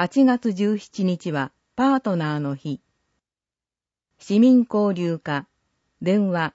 8月17日はパートナーの日。市民交流課、電話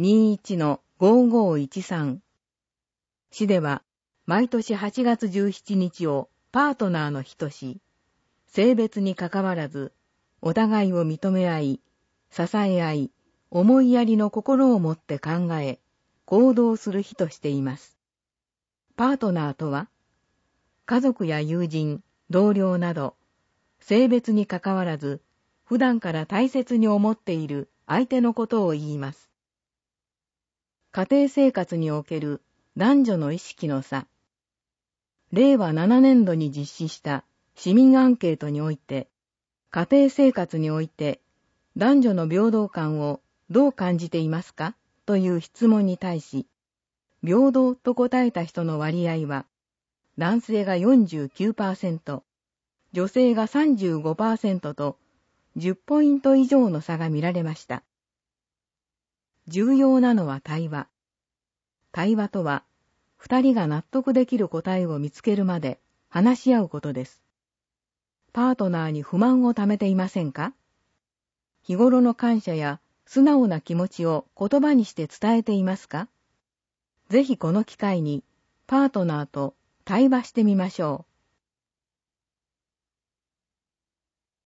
21-5513。市では毎年8月17日をパートナーの日とし、性別にかかわらず、お互いを認め合い、支え合い、思いやりの心を持って考え、行動する日としています。パートナーとは、家族や友人、同僚など、性別にかかわらず、普段から大切に思っている相手のことを言います。家庭生活における男女の意識の差。令和7年度に実施した市民アンケートにおいて、家庭生活において男女の平等感をどう感じていますかという質問に対し、平等と答えた人の割合は、男性が 49%、女性が 35% と10ポイント以上の差が見られました。重要なのは対話。対話とは、二人が納得できる答えを見つけるまで話し合うことです。パートナーに不満をためていませんか？日頃の感謝や素直な気持ちを言葉にして伝えていますか？ぜひこの機会にパートナーと対話してみましょう。